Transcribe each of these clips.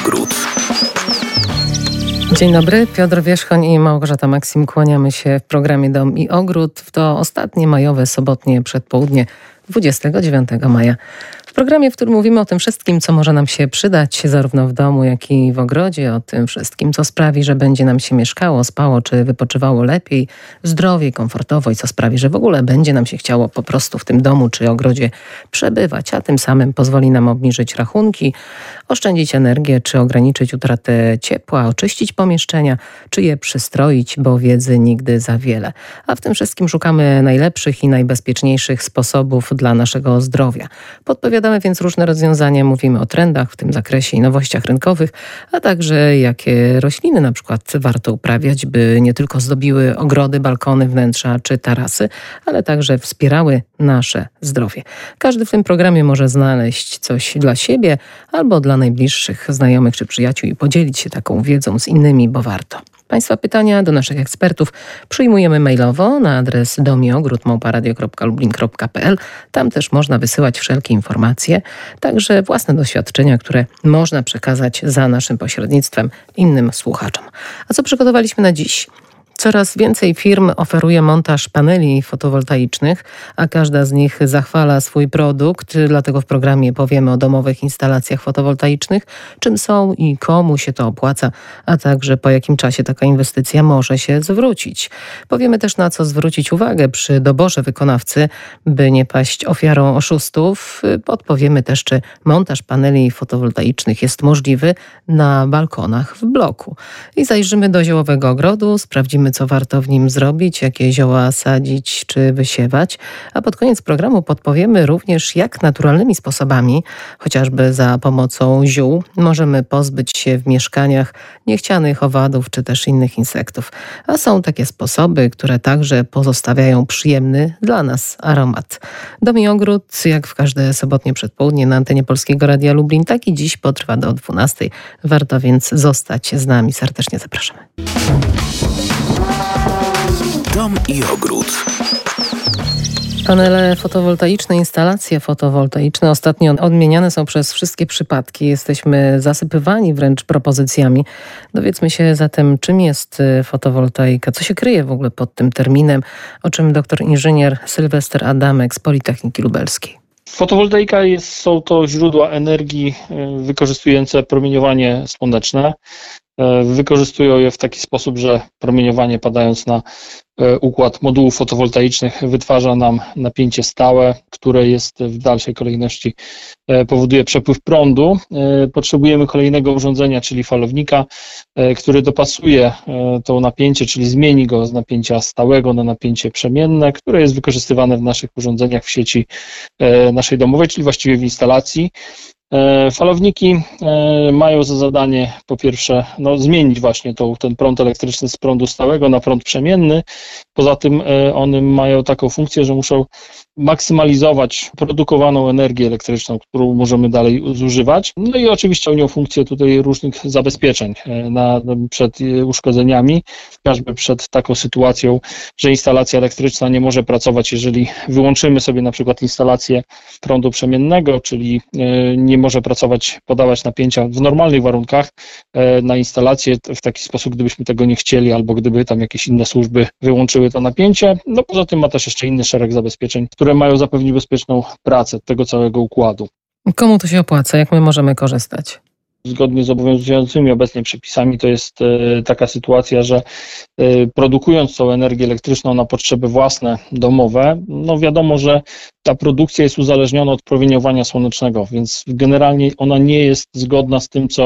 ogród. Dzień dobry, Piotr Wierzchoń i Małgorzata Maksim. Kłaniamy się w programie Dom i Ogród w to ostatnie majowe, sobotnie przedpołudnie 29 maja. W programie, w którym mówimy o tym wszystkim, co może nam się przydać zarówno w domu, jak i w ogrodzie, o tym wszystkim, co sprawi, że będzie nam się mieszkało, spało czy wypoczywało lepiej, zdrowiej, komfortowo i co sprawi, że w ogóle będzie nam się chciało po prostu w tym domu czy ogrodzie przebywać, a tym samym pozwoli nam obniżyć rachunki, oszczędzić energię czy ograniczyć utratę ciepła, oczyścić pomieszczenia, czy je przystroić, bo wiedzy nigdy za wiele. A w tym wszystkim szukamy najlepszych i najbezpieczniejszych sposobów dla naszego zdrowia. Podpowiadamy więc różne rozwiązania, mówimy o trendach w tym zakresie i nowościach rynkowych, a także jakie rośliny na przykład warto uprawiać, by nie tylko zdobiły ogrody, balkony, wnętrza czy tarasy, ale także wspierały nasze zdrowie. Każdy w tym programie może znaleźć coś dla siebie albo dla najbliższych znajomych czy przyjaciół i podzielić się taką wiedzą z innymi, bo warto. Państwa pytania do naszych ekspertów przyjmujemy mailowo na adres domiogród@radio.lublin.pl. Tam też można wysyłać wszelkie informacje, także własne doświadczenia, które można przekazać za naszym pośrednictwem innym słuchaczom. A co przygotowaliśmy na dziś? Coraz więcej firm oferuje montaż paneli fotowoltaicznych, a każda z nich zachwala swój produkt. Dlatego w programie powiemy o domowych instalacjach fotowoltaicznych, czym są i komu się to opłaca, a także po jakim czasie taka inwestycja może się zwrócić. Powiemy też, na co zwrócić uwagę przy doborze wykonawcy, by nie paść ofiarą oszustów. Podpowiemy też, czy montaż paneli fotowoltaicznych jest możliwy na balkonach w bloku. I zajrzymy do ziołowego ogrodu, sprawdzimy, co warto w nim zrobić, jakie zioła sadzić czy wysiewać. A pod koniec programu podpowiemy również, jak naturalnymi sposobami, chociażby za pomocą ziół, możemy pozbyć się w mieszkaniach niechcianych owadów czy też innych insektów. A są takie sposoby, które także pozostawiają przyjemny dla nas aromat. Dom i ogród, jak w każde sobotnie przedpołudnie na antenie Polskiego Radia Lublin, tak i dziś potrwa do 12. Warto więc zostać z nami. Serdecznie zapraszamy. Dom i ogród. Panele fotowoltaiczne, instalacje fotowoltaiczne ostatnio odmieniane są przez wszystkie przypadki. Jesteśmy zasypywani wręcz propozycjami. Dowiedzmy się zatem, czym jest fotowoltaika, co się kryje w ogóle pod tym terminem, o czym doktor inżynier Sylwester Adamek z Politechniki Lubelskiej. Fotowoltaika są to źródła energii wykorzystujące promieniowanie słoneczne. Wykorzystują je w taki sposób, że promieniowanie padając na układ modułów fotowoltaicznych wytwarza nam napięcie stałe, które jest w dalszej kolejności powoduje przepływ prądu. Potrzebujemy kolejnego urządzenia, czyli falownika, który dopasuje to napięcie, czyli zmieni go z napięcia stałego na napięcie przemienne, które jest wykorzystywane w naszych urządzeniach w sieci naszej domowej, czyli właściwie w instalacji. Falowniki mają za zadanie po pierwsze zmienić właśnie ten prąd elektryczny z prądu stałego na prąd przemienny. Poza tym one mają taką funkcję, że muszą maksymalizować produkowaną energię elektryczną, którą możemy dalej zużywać. No i oczywiście pełnią funkcję tutaj różnych zabezpieczeń przed uszkodzeniami, chociażby przed taką sytuacją, że instalacja elektryczna nie może pracować, jeżeli wyłączymy sobie na przykład instalację prądu przemiennego, czyli nie może pracować, podawać napięcia w normalnych warunkach na instalację w taki sposób, gdybyśmy tego nie chcieli, albo gdyby tam jakieś inne służby wyłączyły to napięcie. No poza tym ma też jeszcze inny szereg zabezpieczeń, które mają zapewnić bezpieczną pracę tego całego układu. Komu to się opłaca? Jak my możemy korzystać? Zgodnie z obowiązującymi obecnie przepisami to jest taka sytuacja, że produkując tą energię elektryczną na potrzeby własne, domowe, wiadomo, że ta produkcja jest uzależniona od promieniowania słonecznego, więc generalnie ona nie jest zgodna z tym,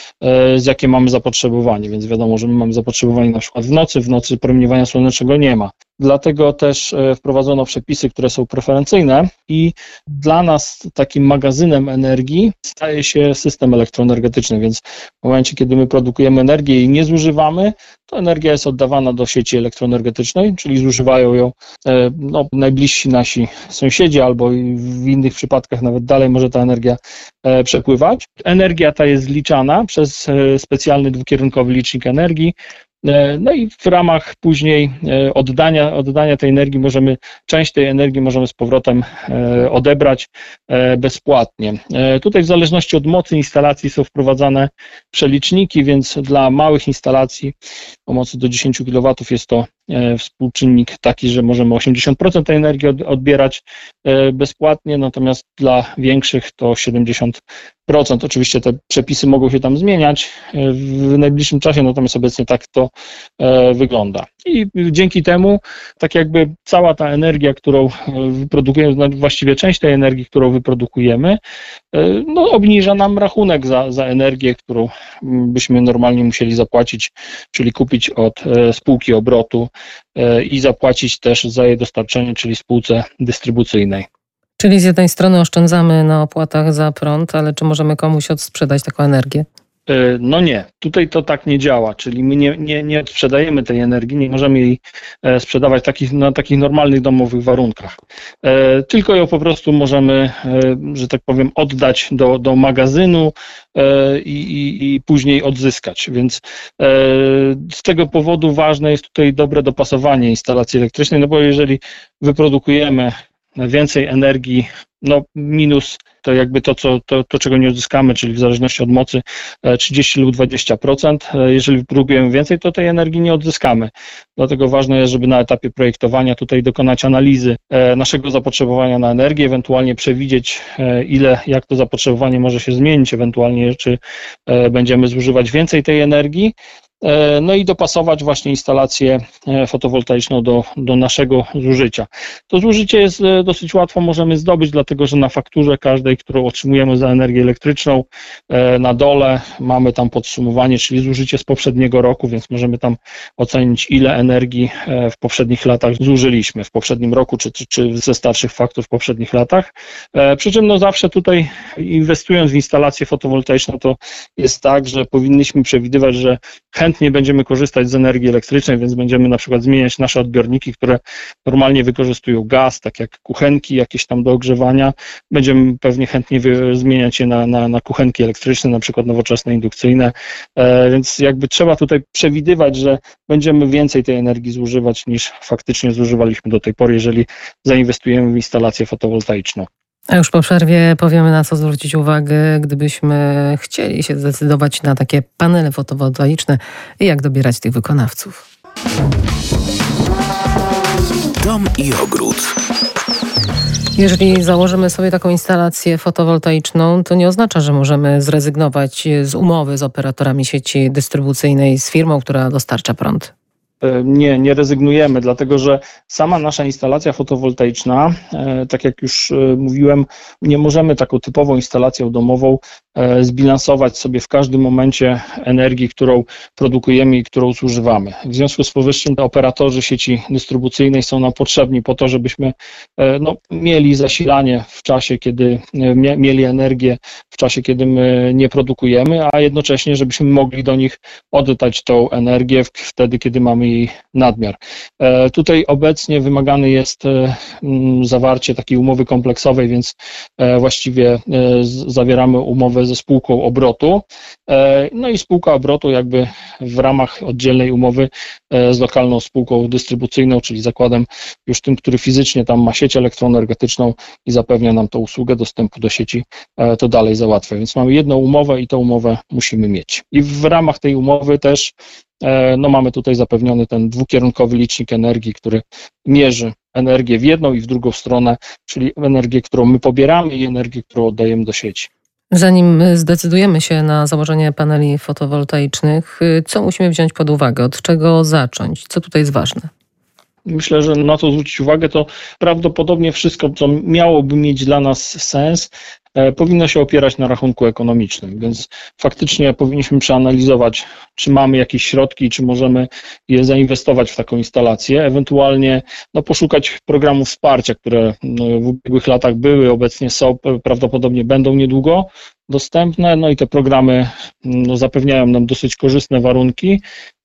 z jakie mamy zapotrzebowanie, więc wiadomo, że my mamy zapotrzebowanie na przykład w nocy promieniowania słonecznego nie ma. Dlatego też wprowadzono przepisy, które są preferencyjne i dla nas takim magazynem energii staje się system elektroenergetyczny, więc w momencie, kiedy my produkujemy energię i nie zużywamy, to energia jest oddawana do sieci elektroenergetycznej, czyli zużywają ją najbliżsi nasi sąsiedzi albo w innych przypadkach nawet dalej może ta energia przepływać. Energia ta jest zliczana przez specjalny dwukierunkowy licznik energii, No i w ramach później oddania tej energii część tej energii możemy z powrotem odebrać bezpłatnie. Tutaj w zależności od mocy instalacji są wprowadzane przeliczniki, więc dla małych instalacji o mocy do 10 kW jest to współczynnik taki, że możemy 80% tej energii odbierać bezpłatnie, natomiast dla większych to 70%. Oczywiście te przepisy mogą się tam zmieniać w najbliższym czasie, natomiast obecnie tak to wygląda. I dzięki temu tak jakby cała ta energia, którą wyprodukujemy, właściwie część tej energii, którą wyprodukujemy, obniża nam rachunek za energię, którą byśmy normalnie musieli zapłacić, czyli kupić od spółki obrotu i zapłacić też za jej dostarczenie, czyli spółce dystrybucyjnej. Czyli z jednej strony oszczędzamy na opłatach za prąd, ale czy możemy komuś odsprzedać taką energię? No nie, tutaj to tak nie działa, czyli my nie odsprzedajemy tej energii, nie możemy jej sprzedawać na takich normalnych domowych warunkach, tylko ją po prostu możemy, że tak powiem, oddać do magazynu i później odzyskać, więc z tego powodu ważne jest tutaj dobre dopasowanie instalacji elektrycznej, no bo jeżeli wyprodukujemy więcej energii, minus to jakby to, czego nie odzyskamy, czyli w zależności od mocy 30 lub 20%. Jeżeli wyprodukujemy więcej, to tej energii nie odzyskamy. Dlatego ważne jest, żeby na etapie projektowania tutaj dokonać analizy naszego zapotrzebowania na energię, ewentualnie przewidzieć, jak to zapotrzebowanie może się zmienić, ewentualnie czy będziemy zużywać więcej tej energii. No i dopasować właśnie instalację fotowoltaiczną do naszego zużycia. To zużycie jest dosyć łatwo możemy zdobyć, dlatego że na fakturze każdej, którą otrzymujemy za energię elektryczną, na dole mamy tam podsumowanie, czyli zużycie z poprzedniego roku, więc możemy tam ocenić, ile energii w poprzednich latach zużyliśmy, w poprzednim roku, czy ze starszych faktur w poprzednich latach. Przy czym zawsze tutaj inwestując w instalację fotowoltaiczną, to jest tak, że powinniśmy przewidywać, że chętnie będziemy korzystać z energii elektrycznej, więc będziemy na przykład zmieniać nasze odbiorniki, które normalnie wykorzystują gaz, tak jak kuchenki jakieś tam do ogrzewania. Będziemy pewnie chętnie zmieniać je na kuchenki elektryczne, na przykład nowoczesne, indukcyjne, więc jakby trzeba tutaj przewidywać, że będziemy więcej tej energii zużywać niż faktycznie zużywaliśmy do tej pory, jeżeli zainwestujemy w instalację fotowoltaiczną. A już po przerwie powiemy, na co zwrócić uwagę, gdybyśmy chcieli się zdecydować na takie panele fotowoltaiczne i jak dobierać tych wykonawców. Dom i ogród. Jeżeli założymy sobie taką instalację fotowoltaiczną, to nie oznacza, że możemy zrezygnować z umowy z operatorami sieci dystrybucyjnej, z firmą, która dostarcza prąd. Nie rezygnujemy, dlatego że sama nasza instalacja fotowoltaiczna, tak jak już mówiłem, nie możemy taką typową instalacją domową zbilansować sobie w każdym momencie energii, którą produkujemy i którą zużywamy. W związku z powyższym operatorzy sieci dystrybucyjnej są nam potrzebni po to, żebyśmy mieli zasilanie w czasie, kiedy mieli energię, w czasie, kiedy my nie produkujemy, a jednocześnie, żebyśmy mogli do nich oddać tą energię wtedy, kiedy mamy jej nadmiar. Tutaj obecnie wymagane jest zawarcie takiej umowy kompleksowej, więc właściwie zawieramy umowę ze spółką obrotu, no i spółka obrotu jakby w ramach oddzielnej umowy z lokalną spółką dystrybucyjną, czyli zakładem już tym, który fizycznie tam ma sieć elektroenergetyczną i zapewnia nam tą usługę dostępu do sieci, to dalej załatwia. Więc mamy jedną umowę i tę umowę musimy mieć. I w ramach tej umowy też mamy tutaj zapewniony ten dwukierunkowy licznik energii, który mierzy energię w jedną i w drugą stronę, czyli energię, którą my pobieramy i energię, którą oddajemy do sieci. Zanim zdecydujemy się na założenie paneli fotowoltaicznych, co musimy wziąć pod uwagę? Od czego zacząć? Co tutaj jest ważne? Myślę, że na co zwrócić uwagę, to prawdopodobnie wszystko, co miałoby mieć dla nas sens, powinno się opierać na rachunku ekonomicznym, więc faktycznie powinniśmy przeanalizować, czy mamy jakieś środki, czy możemy je zainwestować w taką instalację, ewentualnie poszukać programów wsparcia, które w ubiegłych latach były, obecnie są, prawdopodobnie będą niedługo dostępne, no i te programy zapewniają nam dosyć korzystne warunki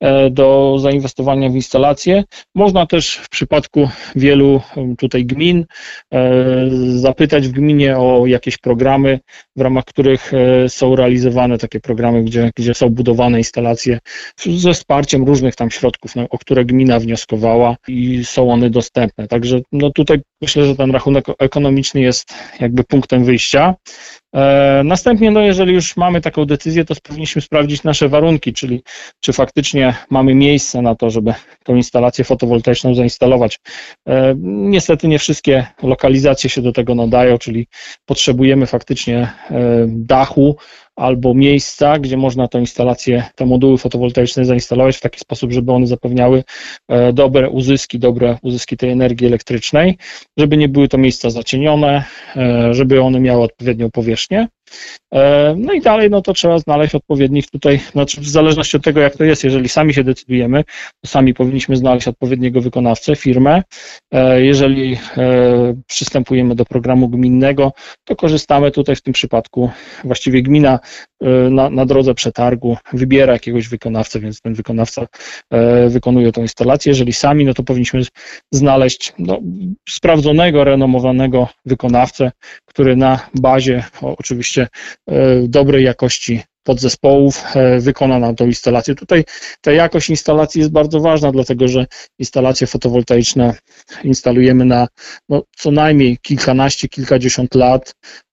do zainwestowania w instalacje. Można też w przypadku wielu tutaj gmin zapytać w gminie o jakieś programy, w ramach których są realizowane takie programy, gdzie są budowane instalacje ze wsparciem różnych tam środków, o które gmina wnioskowała i są one dostępne. Także no tutaj myślę, że ten rachunek ekonomiczny jest jakby punktem wyjścia. Następnie, no jeżeli już mamy taką decyzję, to powinniśmy sprawdzić nasze warunki, czyli czy faktycznie mamy miejsce na to, żeby tą instalację fotowoltaiczną zainstalować. Niestety nie wszystkie lokalizacje się do tego nadają, czyli potrzebujemy faktycznie dachu albo miejsca, gdzie można tę instalację, te moduły fotowoltaiczne zainstalować w taki sposób, żeby one zapewniały dobre uzyski tej energii elektrycznej, żeby nie były to miejsca zacienione, żeby one miały odpowiednią powierzchnię. No i dalej, no to trzeba znaleźć odpowiednich tutaj, znaczy w zależności od tego, jak to jest, jeżeli sami się decydujemy, to sami powinniśmy znaleźć odpowiedniego wykonawcę, firmę. Jeżeli przystępujemy do programu gminnego, to korzystamy tutaj w tym przypadku, właściwie gmina na drodze przetargu wybiera jakiegoś wykonawcę, więc ten wykonawca wykonuje tę instalację. Jeżeli sami, no to powinniśmy znaleźć sprawdzonego, renomowanego wykonawcę, który na bazie oczywiście dobrej jakości podzespołów wykona nam tą instalację. Tutaj ta jakość instalacji jest bardzo ważna, dlatego że instalacje fotowoltaiczne instalujemy na co najmniej kilkanaście, kilkadziesiąt lat,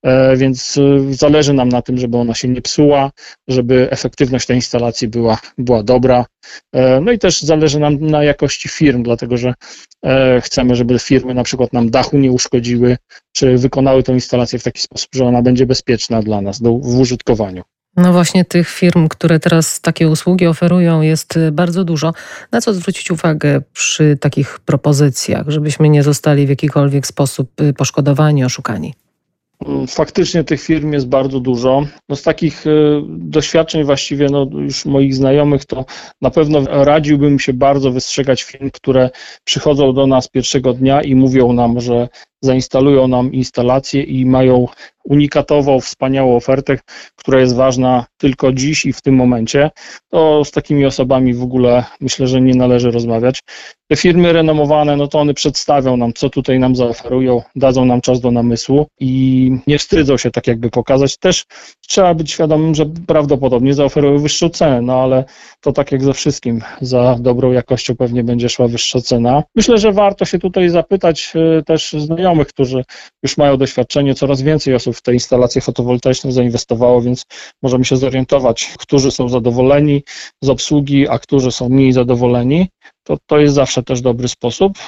więc zależy nam na tym, żeby ona się nie psuła, żeby efektywność tej instalacji była dobra. No i też zależy nam na jakości firm, dlatego że chcemy, żeby firmy na przykład nam dachu nie uszkodziły, czy wykonały tę instalację w taki sposób, że ona będzie bezpieczna dla nas w użytkowaniu. No właśnie tych firm, które teraz takie usługi oferują, jest bardzo dużo. Na co zwrócić uwagę przy takich propozycjach, żebyśmy nie zostali w jakikolwiek sposób poszkodowani, oszukani? Faktycznie tych firm jest bardzo dużo. Z takich doświadczeń właściwie już moich znajomych, to na pewno radziłbym się bardzo wystrzegać firm, które przychodzą do nas pierwszego dnia i mówią nam, że zainstalują nam instalację i mają unikatową, wspaniałą ofertę, która jest ważna tylko dziś i w tym momencie. To z takimi osobami w ogóle myślę, że nie należy rozmawiać. Te firmy renomowane, to one przedstawią nam, co tutaj nam zaoferują, dadzą nam czas do namysłu i nie wstydzą się tak jakby pokazać. Też trzeba być świadomym, że prawdopodobnie zaoferują wyższą cenę, ale to tak jak ze wszystkim, za dobrą jakością pewnie będzie szła wyższa cena. Myślę, że warto się tutaj zapytać też znajomych, którzy już mają doświadczenie. Coraz więcej osób w te instalacje fotowoltaiczne zainwestowało, więc możemy się zorientować, którzy są zadowoleni z obsługi, a którzy są mniej zadowoleni. To jest zawsze też dobry sposób.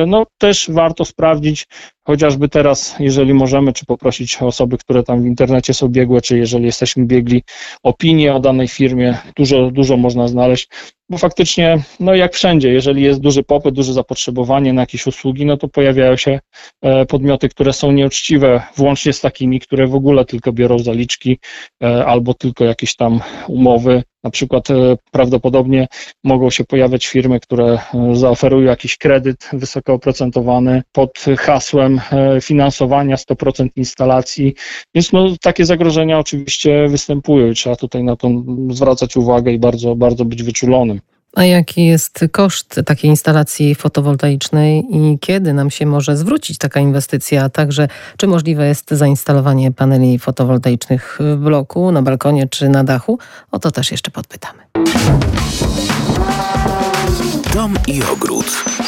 Też warto sprawdzić, chociażby teraz, jeżeli możemy, czy poprosić osoby, które tam w internecie są biegłe, czy jeżeli jesteśmy biegli, opinie o danej firmie, dużo można znaleźć, bo faktycznie, jak wszędzie, jeżeli jest duży popyt, duże zapotrzebowanie na jakieś usługi, to pojawiają się podmioty, które są nieuczciwe, włącznie z takimi, które w ogóle tylko biorą zaliczki albo tylko jakieś tam umowy. Na przykład prawdopodobnie mogą się pojawiać firmy, które zaoferują jakiś kredyt wysoko oprocentowany pod hasłem finansowania 100% instalacji, więc takie zagrożenia oczywiście występują i trzeba tutaj na to zwracać uwagę i bardzo, bardzo być wyczulonym. A jaki jest koszt takiej instalacji fotowoltaicznej i kiedy nam się może zwrócić taka inwestycja? A także czy możliwe jest zainstalowanie paneli fotowoltaicznych w bloku, na balkonie czy na dachu? O to też jeszcze podpytamy. Dom i ogród.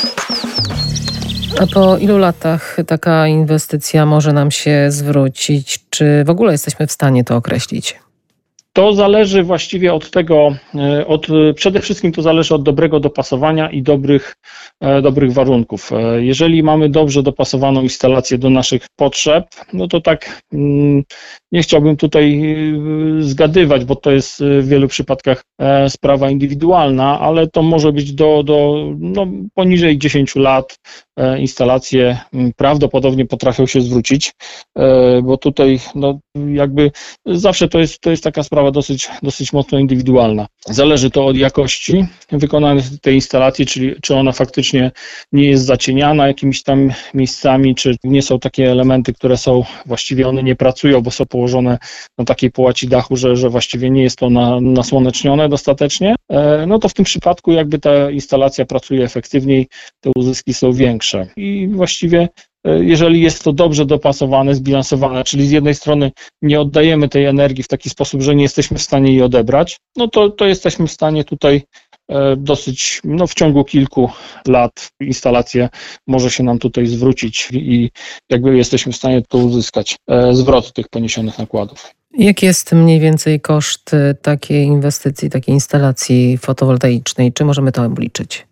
A po ilu latach taka inwestycja może nam się zwrócić? Czy w ogóle jesteśmy w stanie to określić? To zależy właściwie od tego, przede wszystkim to zależy od dobrego dopasowania i dobrych warunków. Jeżeli mamy dobrze dopasowaną instalację do naszych potrzeb, to tak nie chciałbym tutaj zgadywać, bo to jest w wielu przypadkach sprawa indywidualna, ale to może być poniżej 10 lat instalacje prawdopodobnie potrafią się zwrócić, bo tutaj jakby zawsze to jest taka sprawa sprawa dosyć mocno indywidualna. Zależy to od jakości wykonanej tej instalacji, czyli czy ona faktycznie nie jest zacieniana jakimiś tam miejscami, czy nie są takie elementy, które są, właściwie one nie pracują, bo są położone na takiej połaci dachu, że właściwie nie jest to nasłonecznione dostatecznie, no to w tym przypadku jakby ta instalacja pracuje efektywniej, te uzyski są większe. I właściwie jeżeli jest to dobrze dopasowane, zbilansowane, czyli z jednej strony nie oddajemy tej energii w taki sposób, że nie jesteśmy w stanie jej odebrać, no to jesteśmy w stanie tutaj dosyć, w ciągu kilku lat instalację może się nam tutaj zwrócić i jakby jesteśmy w stanie to uzyskać, zwrot tych poniesionych nakładów. Jaki jest mniej więcej koszt takiej inwestycji, takiej instalacji fotowoltaicznej? Czy możemy to obliczyć?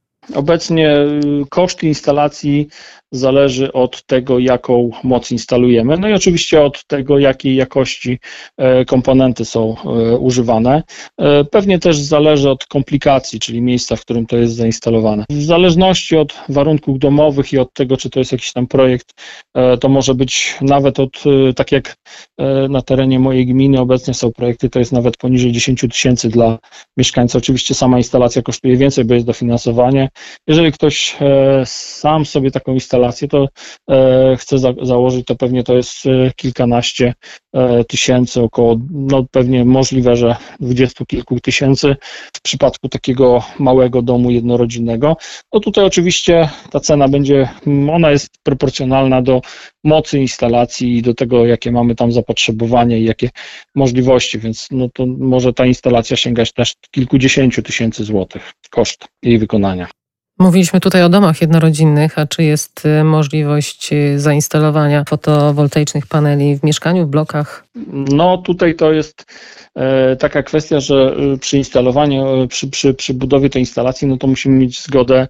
Obecnie koszt instalacji zależy od tego, jaką moc instalujemy, no i oczywiście od tego, jakiej jakości komponenty są używane. Pewnie też zależy od komplikacji, czyli miejsca, w którym to jest zainstalowane. W zależności od warunków domowych i od tego, czy to jest jakiś tam projekt, to może być nawet tak jak na terenie mojej gminy obecnie są projekty, to jest nawet poniżej 10 000 dla mieszkańca. Oczywiście sama instalacja kosztuje więcej, bo jest dofinansowanie. Jeżeli ktoś sam sobie taką instalację to chce założyć, to pewnie to jest kilkanaście tysięcy, około, pewnie możliwe, że 20 kilku tysięcy w przypadku takiego małego domu jednorodzinnego. No tutaj oczywiście ta cena ona jest proporcjonalna do mocy instalacji i do tego, jakie mamy tam zapotrzebowanie i jakie możliwości, więc to może ta instalacja sięgać też kilkudziesięciu tysięcy złotych, koszt jej wykonania. Mówiliśmy tutaj o domach jednorodzinnych, a czy jest możliwość zainstalowania fotowoltaicznych paneli w mieszkaniu, w blokach? No tutaj to jest taka kwestia, że przy instalowaniu, przy budowie tej instalacji, no to musimy mieć zgodę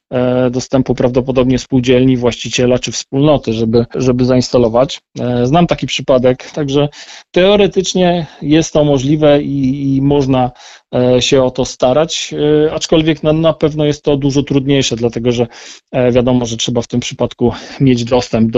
dostępu prawdopodobnie spółdzielni, właściciela czy wspólnoty, żeby zainstalować. Znam taki przypadek, także teoretycznie jest to możliwe i można się o to starać, aczkolwiek na pewno jest to dużo trudniejsze, dlatego że wiadomo, że trzeba w tym przypadku mieć dostęp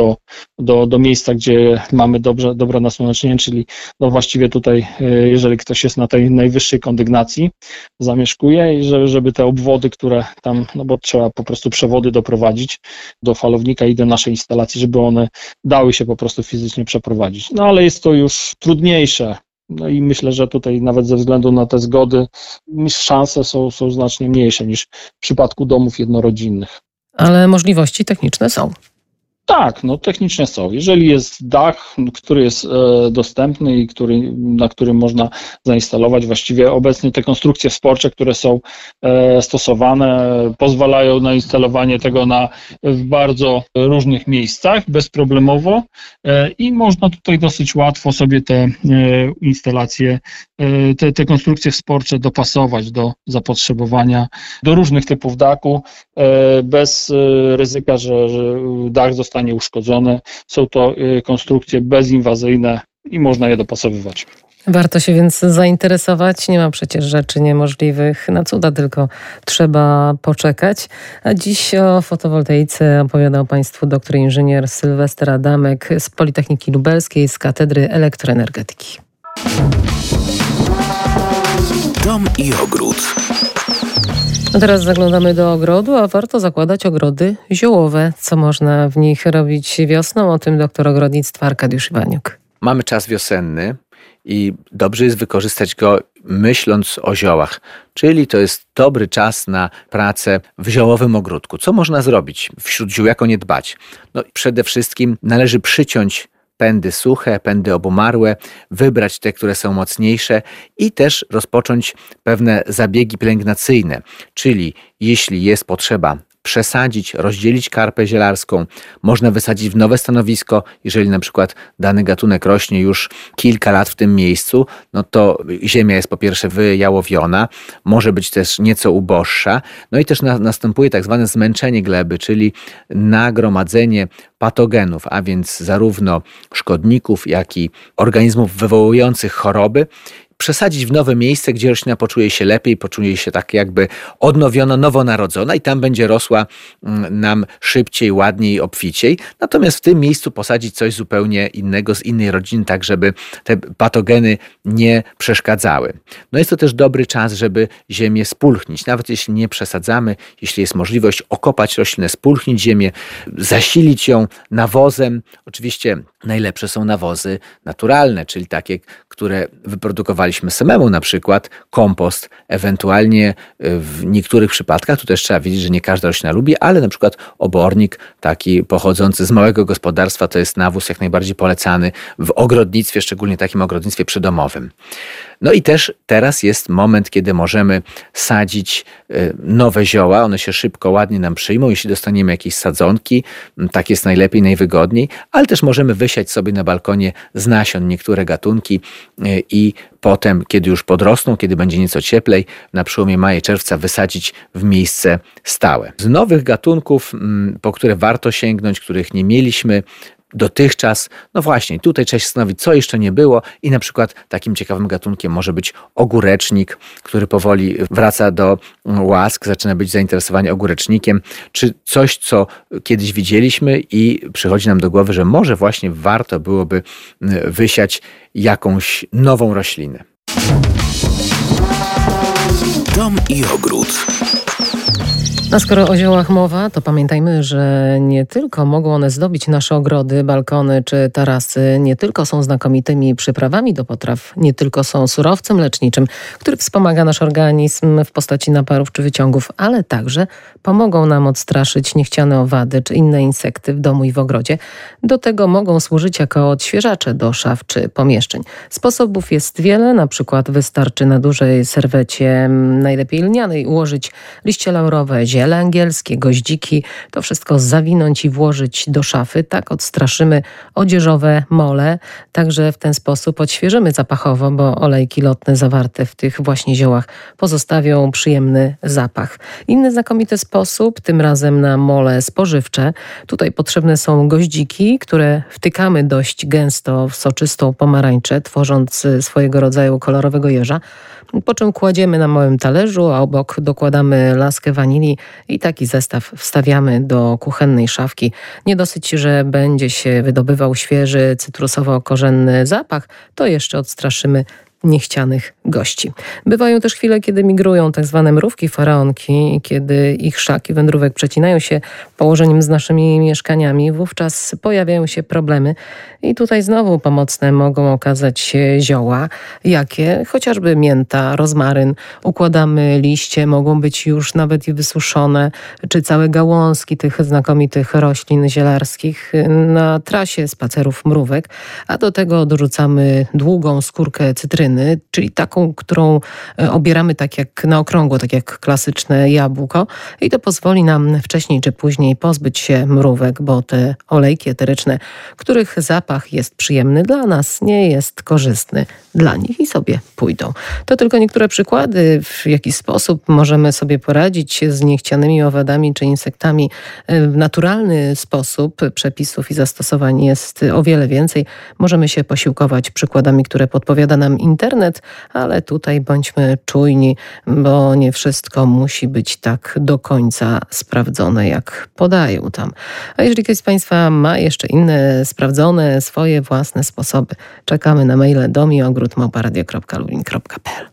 do miejsca, gdzie mamy dobre nasłonecznienie, czyli właściwie tutaj, jeżeli ktoś jest na tej najwyższej kondygnacji, zamieszkuje i żeby te obwody, które tam, bo trzeba po prostu przewody doprowadzić do falownika i do naszej instalacji, żeby one dały się po prostu fizycznie przeprowadzić. No ale jest to już trudniejsze. No i myślę, że tutaj nawet ze względu na te zgody szanse są znacznie mniejsze niż w przypadku domów jednorodzinnych. Ale możliwości techniczne są. Tak, technicznie są. Jeżeli jest dach, który jest dostępny i na którym można zainstalować, właściwie obecnie te konstrukcje wsporcze, które są stosowane, pozwalają na instalowanie tego w bardzo różnych miejscach bezproblemowo i można tutaj dosyć łatwo sobie te instalacje, te konstrukcje wsporcze dopasować do zapotrzebowania, do różnych typów dachu, bez ryzyka, że dach zostanie uszkodzony. Są to konstrukcje bezinwazyjne i można je dopasowywać. Warto się więc zainteresować. Nie ma przecież rzeczy niemożliwych na cuda, tylko trzeba poczekać. A dziś o fotowoltaice opowiadał Państwu doktor inżynier Sylwester Adamek z Politechniki Lubelskiej, z Katedry Elektroenergetyki. Dom i ogród. No teraz zaglądamy do ogrodu, a warto zakładać ogrody ziołowe. Co można w nich robić wiosną? O tym doktor ogrodnictwa Arkadiusz Iwaniuk. Mamy czas wiosenny i dobrze jest wykorzystać go myśląc o ziołach. Czyli to jest dobry czas na pracę w ziołowym ogródku. Co można zrobić wśród ziół? Jak o nie dbać? Przede wszystkim należy przyciąć pędy suche, pędy obumarłe, wybrać te, które są mocniejsze i też rozpocząć pewne zabiegi pielęgnacyjne, czyli jeśli jest potrzeba przesadzić, rozdzielić karpę zielarską, można wysadzić w nowe stanowisko, jeżeli na przykład dany gatunek rośnie już kilka lat w tym miejscu, to ziemia jest po pierwsze wyjałowiona, może być też nieco uboższa, i też następuje tak zwane zmęczenie gleby, czyli nagromadzenie patogenów, a więc zarówno szkodników, jak i organizmów wywołujących choroby. przesadzić w nowe miejsce, gdzie roślina poczuje się lepiej, poczuje się tak jakby odnowiona, nowonarodzona i tam będzie rosła nam szybciej, ładniej, obficiej. Natomiast w tym miejscu posadzić coś zupełnie innego, z innej rodziny, tak żeby te patogeny nie przeszkadzały. No jest to też dobry czas, żeby ziemię spulchnić. Nawet jeśli nie przesadzamy, jeśli jest możliwość okopać roślinę, spulchnić ziemię, zasilić ją nawozem. Oczywiście najlepsze są nawozy naturalne, czyli takie, które wyprodukowaliśmy samemu, na przykład kompost, ewentualnie w niektórych przypadkach, tu też trzeba wiedzieć, że nie każda roślina lubi, ale na przykład obornik taki pochodzący z małego gospodarstwa to jest nawóz jak najbardziej polecany w ogrodnictwie, szczególnie takim ogrodnictwie przydomowym. No i też teraz jest moment, kiedy możemy sadzić nowe zioła, one się szybko, ładnie nam przyjmą, jeśli dostaniemy jakieś sadzonki, tak jest najlepiej, najwygodniej, ale też możemy wysiać sobie na balkonie z nasion niektóre gatunki i potem, kiedy już podrosną, kiedy będzie nieco cieplej, na przełomie maja, czerwca wysadzić w miejsce stałe. Z nowych gatunków, po które warto sięgnąć, których nie mieliśmy dotychczas, no właśnie, tutaj trzeba się zastanowić, co jeszcze nie było i na przykład takim ciekawym gatunkiem może być ogórecznik, który powoli wraca do łask, zaczyna być zainteresowanie ogórecznikiem, czy coś, co kiedyś widzieliśmy i przychodzi nam do głowy, że może właśnie warto byłoby wysiać jakąś nową roślinę. Dom i ogród. A skoro o ziołach mowa, to pamiętajmy, że nie tylko mogą one zdobić nasze ogrody, balkony czy tarasy, nie tylko są znakomitymi przyprawami do potraw, nie tylko są surowcem leczniczym, który wspomaga nasz organizm w postaci naparów czy wyciągów, ale także pomogą nam odstraszyć niechciane owady czy inne insekty w domu i w ogrodzie. Do tego mogą służyć jako odświeżacze do szaf czy pomieszczeń. Sposobów jest wiele, na przykład wystarczy na dużej serwecie, najlepiej lnianej, ułożyć liście laurowe, ziele angielskie, goździki, to wszystko zawinąć i włożyć do szafy. Tak odstraszymy odzieżowe mole. Także w ten sposób odświeżymy zapachowo, bo olejki lotne zawarte w tych właśnie ziołach pozostawią przyjemny zapach. Inny znakomity sposób, tym razem na mole spożywcze. Tutaj potrzebne są goździki, które wtykamy dość gęsto w soczystą pomarańczę, tworząc swojego rodzaju kolorowego jeża. Po czym kładziemy na małym talerzu, a obok dokładamy laskę wanilii i taki zestaw wstawiamy do kuchennej szafki. Nie dosyć, że będzie się wydobywał świeży, cytrusowo-korzenny zapach, to jeszcze odstraszymy niechcianych gości. Bywają też chwile, kiedy migrują tak zwane mrówki, faraonki, kiedy ich szlaki wędrówek przecinają się położeniem z naszymi mieszkaniami. Wówczas pojawiają się problemy i tutaj znowu pomocne mogą okazać się zioła. Jakie? Chociażby mięta, rozmaryn. Układamy liście, mogą być już nawet i wysuszone, czy całe gałązki tych znakomitych roślin zielarskich na trasie spacerów mrówek, a do tego dorzucamy długą skórkę cytryny, czyli taką, którą obieramy tak jak na okrągło, tak jak klasyczne jabłko i to pozwoli nam wcześniej czy później pozbyć się mrówek, bo te olejki eteryczne, których zapach jest przyjemny dla nas, nie jest korzystny dla nich i sobie pójdą. To tylko niektóre przykłady, w jaki sposób możemy sobie poradzić z niechcianymi owadami czy insektami w naturalny sposób. Przepisów i zastosowań jest o wiele więcej. Możemy się posiłkować przykładami, które podpowiada nam internet, ale tutaj bądźmy czujni, bo nie wszystko musi być tak do końca sprawdzone, jak podają tam. A jeżeli ktoś z Państwa ma jeszcze inne sprawdzone, swoje własne sposoby, czekamy na maile domiogród@radio.lublin.pl.